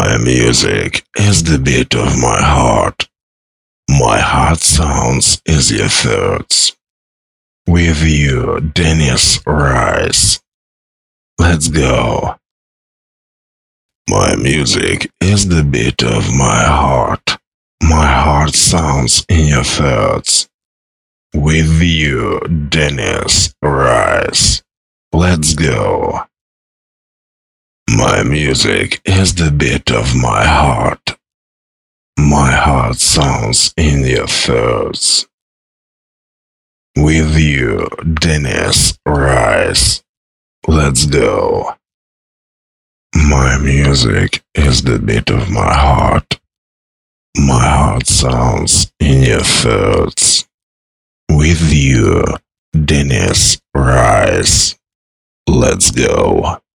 My music is the beat of my heart. My heart sounds is your thoughts. With you, Dennis Rice. Let's go. My music is the beat of my heart. My heart sounds in your thoughts. With you, Dennis Rice. Let's go. My music is the beat of my heart. My heart sounds in your thoughts. With you, Dennis Rice. Let's go. My music is the beat of my heart. My heart sounds in your thoughts. With you, Dennis Rice. Let's go.